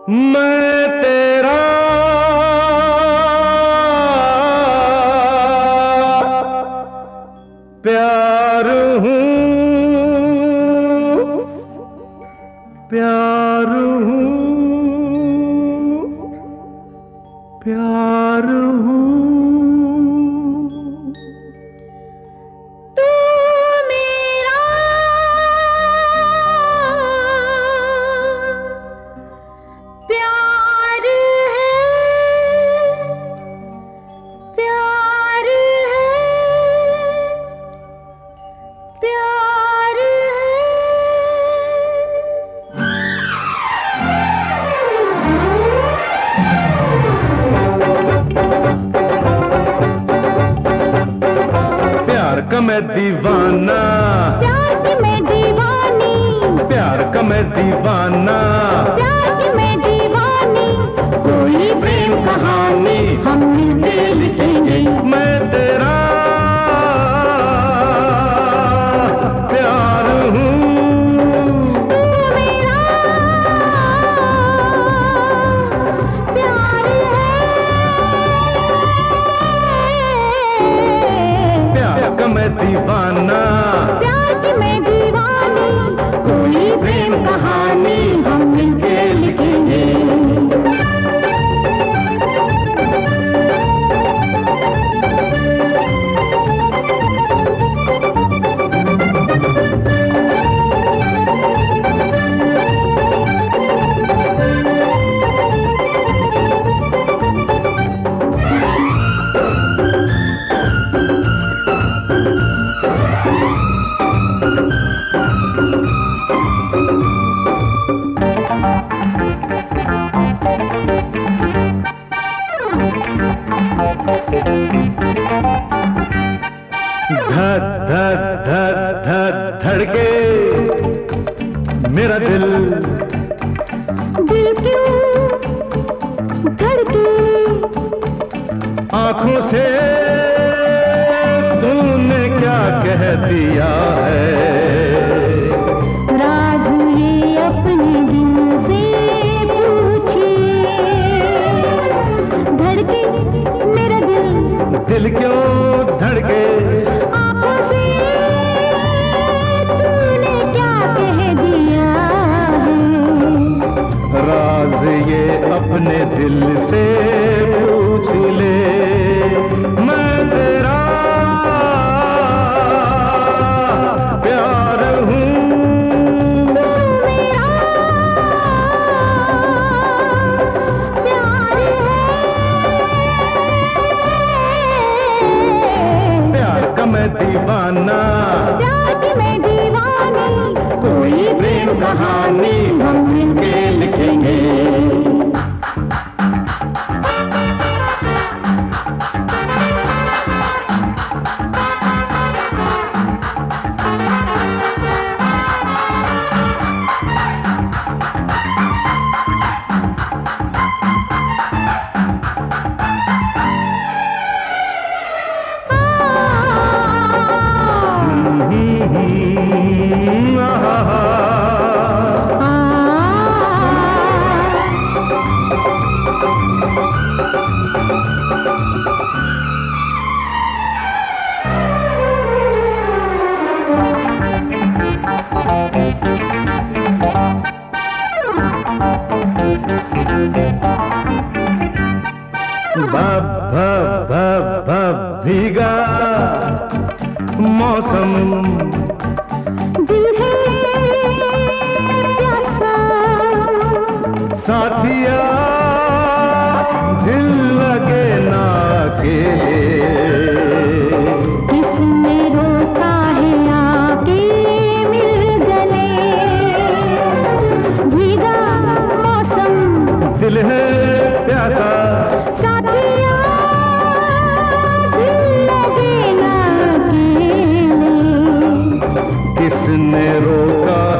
मैं तेरा प्यार हूँ, प्यार हूँ, प्यार हूँ। तू मेरा प्यार है, प्यार है, प्यार है। प्यार का मैं दीवाना, प्यार की मैं दीवानी, प्यार का मैं दीवाना, प्यार की मैं दीवानी। कोई प्रेम कहानी हम मिलके लिखेंगे। मैं तेरा प्यार हूँ, तू मेरा प्यार है, प्यार का मैं दीवाना, प्यार की मैं दीवानी। कोई प्रेम कहानी हम मिलके लिखेंगे। धड़ धड़ धड़ धड़ धड़के मेरा दिल, दिल क्यों धड़के, आंखों से तूने क्या कह दिया है। राज ये अपने दिल से पूछिए। धड़के मेरा दिल, दिल क्यों धड़के, आंखों से तूने क्या कह दिया है। राज ये अपने दिल से पूछ ले। मैं तेरा प्यार हूँ, तू मेरा प्यार है, प्यार का मैं दीवाना, प्यार की मैं दीवानी। कोई प्रेम कहानी हम मिलके लिखेंगे। भब भब भब भब भीगा मौसम, दिल है प्यासा, साथिया दिल लगे ना अकेले। किसने रोका है आके मिल गले। भीगा मौसम, दिल है प्यासा, साथिया दिल लगे ना अकेले। किसने रोका